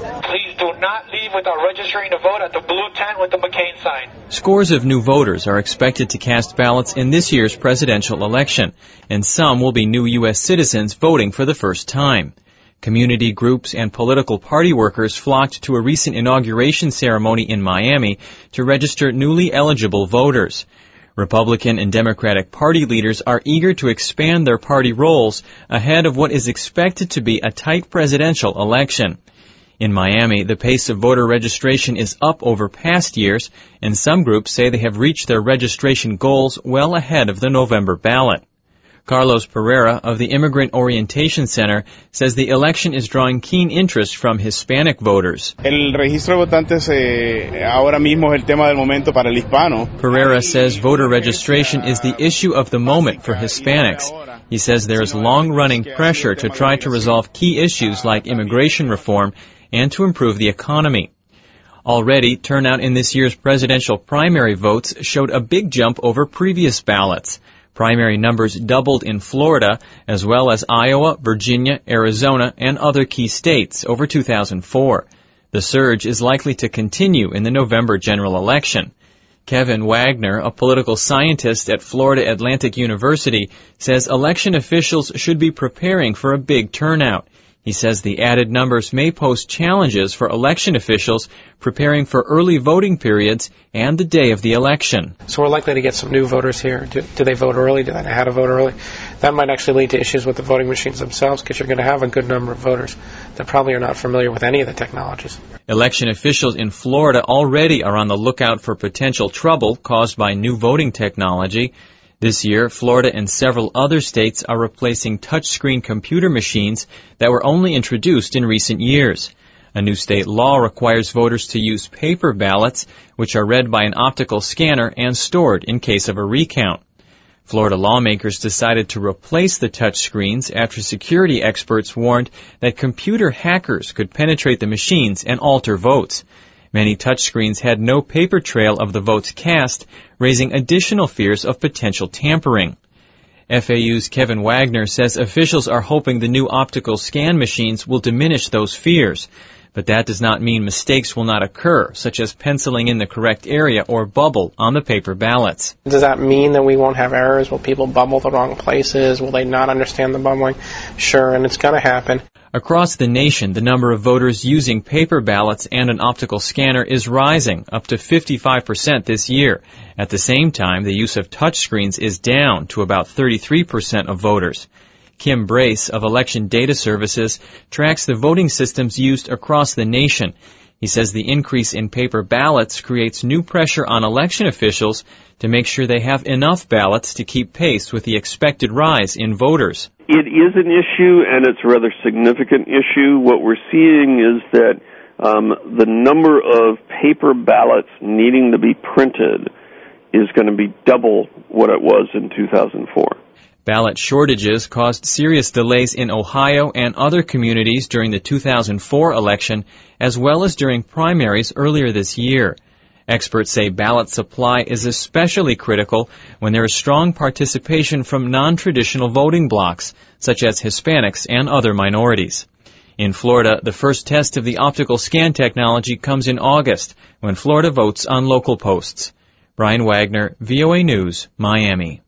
Please do not leave without registering to vote at the blue tent with the McCain sign. Scores of new voters are expected to cast ballots in this year's presidential election, and some will be new U.S. citizens voting for the first time. Community groups and political party workers flocked to a recent inauguration ceremony in Miami to register newly eligible voters. Republican and Democratic Party leaders are eager to expand their party roles ahead of what is expected to be a tight presidential election. In Miami, the pace of voter registration is up over past years, and some groups say they have reached their registration goals well ahead of the November ballot. Carlos Pereira of the Immigrant Orientation Center says the election is drawing keen interest from Hispanic voters. El registro de votantes ahora mismo es el tema del momento para el hispano. Pereira says voter registration is the issue of the moment for Hispanics. He says there is long-running pressure to try to resolve key issues like immigration reform and to improve the economy. Already, turnout in this year's presidential primary votes showed a big jump over previous ballots. Primary numbers doubled in Florida, as well as Iowa, Virginia, Arizona, and other key states over 2004. The surge is likely to continue in the November general election. Kevin Wagner, a political scientist at Florida Atlantic University, says election officials should be preparing for a big turnout. He says the added numbers may pose challenges for election officials preparing for early voting periods and the day of the election. So we're likely to get some new voters here. Do they vote early? Do they know how to vote early? That might actually lead to issues with the voting machines themselves because you're going to have a good number of voters that probably are not familiar with any of the technologies. Election officials in Florida already are on the lookout for potential trouble caused by new voting technology. This year, Florida and several other states are replacing touchscreen computer machines that were only introduced in recent years. A new state law requires voters to use paper ballots, which are read by an optical scanner and stored in case of a recount. Florida lawmakers decided to replace the touchscreens after security experts warned that computer hackers could penetrate the machines and alter votes. Many touchscreens had no paper trail of the votes cast, raising additional fears of potential tampering. FAU's Kevin Wagner says officials are hoping the new optical scan machines will diminish those fears. But that does not mean mistakes will not occur, such as penciling in the correct area or bubble on the paper ballots. Does that mean that we won't have errors? Will people bubble the wrong places? Will they not understand the bubbling? Sure, and it's going to happen. Across the nation, the number of voters using paper ballots and an optical scanner is rising, up to 55% this year. At the same time, the use of touchscreens is down to about 33% of voters. Kim Brace of Election Data Services tracks the voting systems used across the nation. He says the increase in paper ballots creates new pressure on election officials to make sure they have enough ballots to keep pace with the expected rise in voters. It is an issue, and it's a rather significant issue. What we're seeing is that the number of paper ballots needing to be printed is going to be double what it was in 2004. Ballot shortages caused serious delays in Ohio and other communities during the 2004 election, as well as during primaries earlier this year. Experts say ballot supply is especially critical when there is strong participation from non-traditional voting blocs, such as Hispanics and other minorities. In Florida, the first test of the optical scan technology comes in August, when Florida votes on local posts. Brian Wagner, VOA News, Miami.